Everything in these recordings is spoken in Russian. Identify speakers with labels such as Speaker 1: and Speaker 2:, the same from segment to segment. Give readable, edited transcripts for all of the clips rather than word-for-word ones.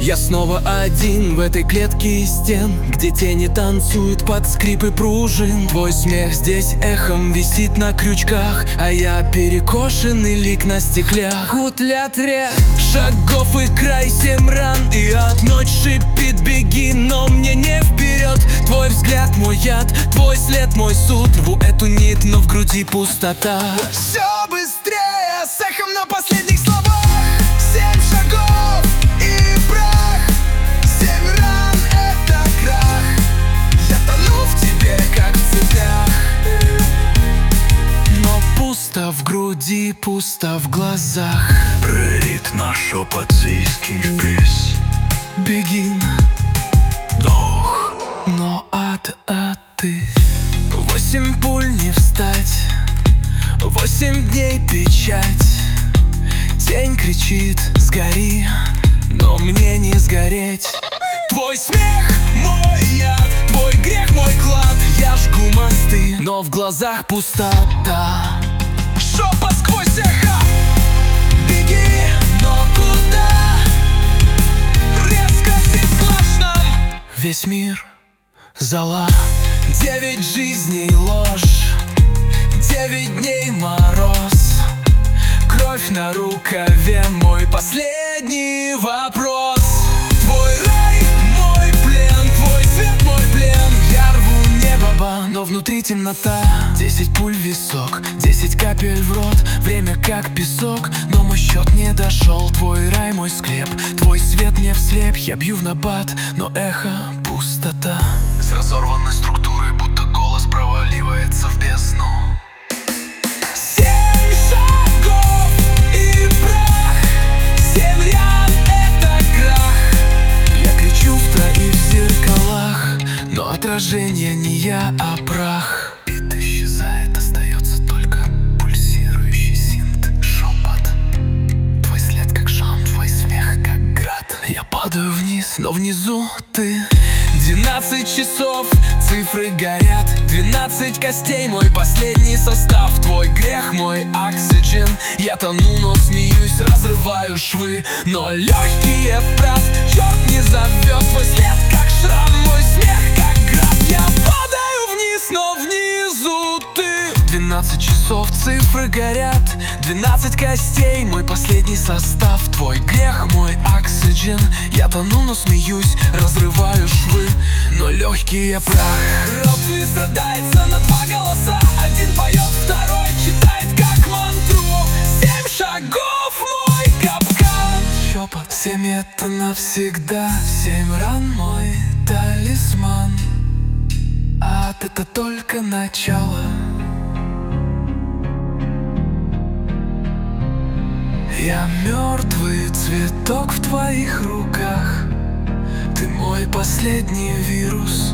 Speaker 1: Я снова один в этой клетке из стен, где тени танцуют под скрипы пружин. Твой смех здесь эхом висит на крючках, а я перекошенный лик на стеклях. Футлятре шагов и край, 7 ран, и от ночь шипит: беги, но мне не вперед. Твой взгляд мой яд, твой след мой суд. Рву эту нить, но в груди пустота.
Speaker 2: Все быстрее, с эхом на последних словах. 7 шагов и прах, 7 ран — это крах. Я тону в тебе, как в цепях.
Speaker 1: Но пусто в груди, пусто в глазах.
Speaker 3: Пролит на шепот зийский вбрис.
Speaker 1: Беги,
Speaker 3: Дух,
Speaker 1: но а ты. 8 пуль не встать, 8 дней печать. Тень кричит: сгори, но мне не сгореть. Твой смех мой яд, твой грех мой клад. Я жгу мосты, но в глазах пустота.
Speaker 2: Шепот сквозь эхо.
Speaker 1: Беги, но куда?
Speaker 2: Резко и слышно.
Speaker 1: Весь мир зола. 9 жизней ложь, 9 дней мороз. Кровь на рукаве, мой последний вопрос. Твой рай, мой плен, твой свет, мой плен. Я рву небо, но внутри темнота. 10 пуль в висок, 10 капель в рот. Время как песок, но мой счет не дошел. Твой рай, мой склеп, твой свет мне вслеп. Я бью в набат, но эхо пустота.
Speaker 3: с разорванной структурой, будто голос проваливается в бездну.
Speaker 1: 7 шагов и прах, 7 ран — это крах. Я кричу в троих зеркалах, но отражение не я, а прах.
Speaker 3: Бит исчезает, остается только пульсирующий синт. Шепот, твой след как шам, твой смех как град.
Speaker 1: Я падаю вниз, но внизу ты. 12 часов, цифры горят. 12 костей, мой последний состав. Твой грех, мой оксиген. Я тону, но смеюсь, разрываю швы. Но легкие прав, черт не зовет. Твой след как шрам, мой смех как град. Я падаю вниз, но внизу ты. 12 часов, цифры горят. 12 костей, мой последний состав. Твой грех, мой оксиген. Я тону, но смеюсь, разрываю швы. Но легкие прах. Робби страдается на 2 голоса. Один поет, второй читает как мантру. 7 шагов, мой капкан. Шепот, 7 это навсегда. 7 ран, мой талисман. Ад — это только начало. Я мертвый цветок в твоих руках. Ты мой последний вирус.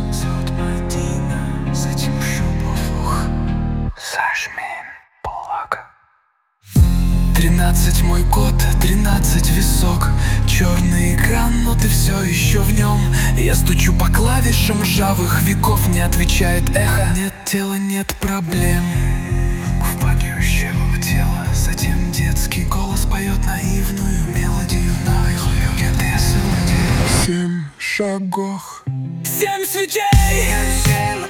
Speaker 1: 13 мой код, 13 висок. Черный экран, но ты все еще в нем. Я стучу по клавишам ржавых веков. Не отвечает эхо. Нет тела, нет проблем.
Speaker 3: Впадающего в тело, затем детский голос поет наивную мелодию на
Speaker 2: Семь шагов.
Speaker 1: 7 свечей,